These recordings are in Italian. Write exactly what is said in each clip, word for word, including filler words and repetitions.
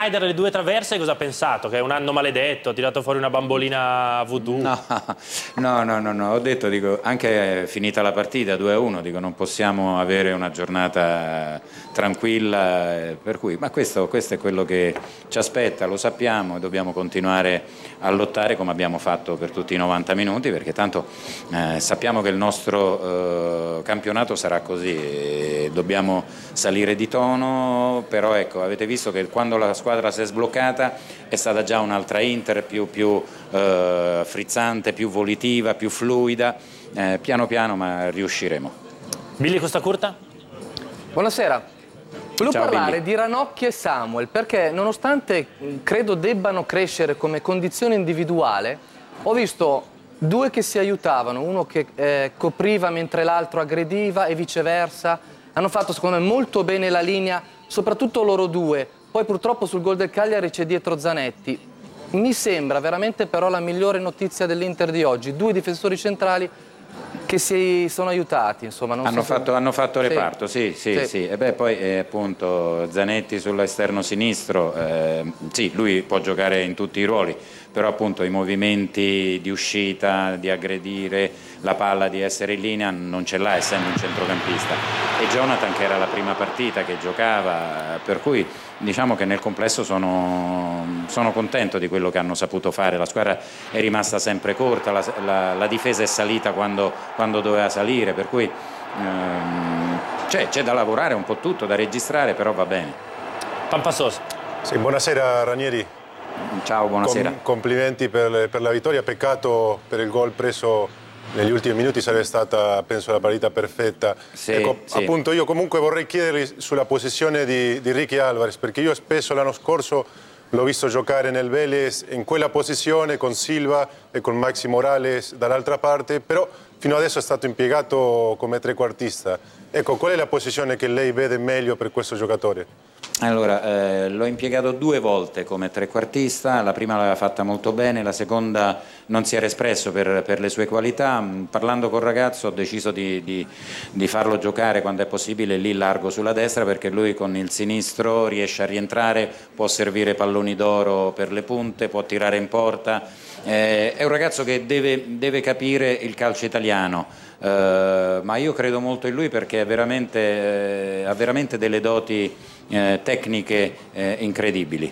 Schneider, le due traverse, cosa ha pensato? Che è un anno maledetto, ha tirato fuori una bambolina voodoo? No, no, no, no, no. Ho detto, dico, anche finita la partita due a uno, dico, non possiamo avere una giornata tranquilla, eh, per cui, ma questo, questo è quello che ci aspetta, lo sappiamo, e dobbiamo continuare a lottare come abbiamo fatto per tutti i novanta minuti, perché tanto eh, sappiamo che il nostro eh, campionato sarà così, e dobbiamo salire di tono, però ecco, avete visto che quando la squadra si è sbloccata è stata già un'altra Inter, più, più eh, frizzante, più volitiva, più fluida, eh, piano piano, ma riusciremo. Billy Costacurta? Buonasera. Volevo Ciao, parlare Billy. di Ranocchi e Samuel, perché nonostante credo debbano crescere come condizione individuale, ho visto due che si aiutavano, uno che eh, copriva mentre l'altro aggrediva e viceversa. Hanno fatto secondo me molto bene la linea, soprattutto loro due. Poi purtroppo sul gol del Cagliari c'è dietro Zanetti. Mi sembra veramente però la migliore notizia dell'Inter di oggi. Due difensori centrali che si sono aiutati, insomma. Non Hanno, so fatto, se... hanno fatto sì. reparto, sì, sì, sì, sì. E beh, poi eh, appunto Zanetti sull'esterno sinistro, eh, sì, lui può giocare in tutti i ruoli, però appunto i movimenti di uscita, di aggredire la palla, di essere in linea non ce l'ha essendo un centrocampista. E Jonathan, che era la prima partita che giocava, per cui diciamo che nel complesso sono, sono contento di quello che hanno saputo fare. La squadra è rimasta sempre corta, la, la, la difesa è salita quando, quando doveva salire, per cui ehm, c'è da lavorare un po' tutto, da registrare, però va bene. Pampassos. Sì, buonasera Ranieri. Ciao, buonasera. Com complimenti per, per la vittoria, peccato per il gol preso negli ultimi minuti, sarebbe stata penso la partita perfetta. Sì, ecco, sì. Appunto io comunque vorrei chiedergli sulla posizione di, di Ricky Alvarez, perché io spesso l'anno scorso l'ho visto giocare nel Vélez in quella posizione con Silva e con Maxi Morales dall'altra parte, però fino adesso è stato impiegato come trequartista. Ecco, qual è la posizione che lei vede meglio per questo giocatore? Allora, eh, l'ho impiegato due volte come trequartista, la prima l'aveva fatta molto bene, la seconda non si era espresso per, per le sue qualità. Parlando col ragazzo ho deciso di, di, di farlo giocare quando è possibile lì largo sulla destra, perché lui con il sinistro riesce a rientrare, può servire palloni d'oro per le punte, può tirare in porta. Eh, è un ragazzo che deve, deve capire il calcio italiano, eh, ma io credo molto in lui perché è veramente, eh, ha veramente delle doti eh, tecniche eh, incredibili.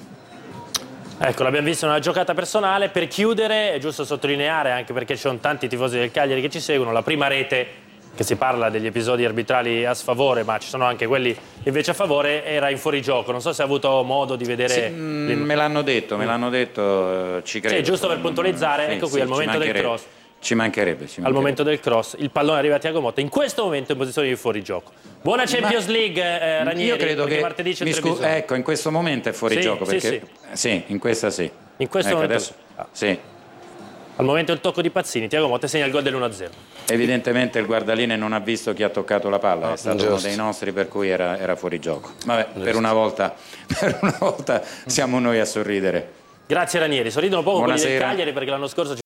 Ecco, l'abbiamo visto in una giocata personale. Per chiudere è giusto sottolineare, anche perché ci sono tanti tifosi del Cagliari che ci seguono, la prima rete, che si parla degli episodi arbitrali a sfavore, ma ci sono anche quelli invece a favore, era in fuorigioco. Non so se ha avuto modo di vedere... Sì, me l'hanno detto, me l'hanno detto, ci credo. Sì, giusto per puntualizzare, sì, ecco qui, sì, al momento del cross. Ci mancherebbe, ci mancherebbe. Al momento del cross, il pallone arriva a Thiago Motta, in questo momento in posizione di fuorigioco. Buona Champions Ma League, eh, Ranieri, io credo che martedì c'è mi scu- ecco, in questo momento è fuorigioco, sì, perché sì, sì, in questa sì. In questo ecco, momento adesso... ah. sì. Al momento del tocco di Pazzini, Thiago Motta segna il gol dell'uno a zero. Evidentemente il guardaline non ha visto chi ha toccato la palla, no, è stato giusto. uno dei nostri, per cui era, era fuori gioco. Vabbè, per una volta, per una volta siamo noi a sorridere. Grazie Ranieri, sorridono poco quelli del Buonasera. Cagliari perché l'anno scorso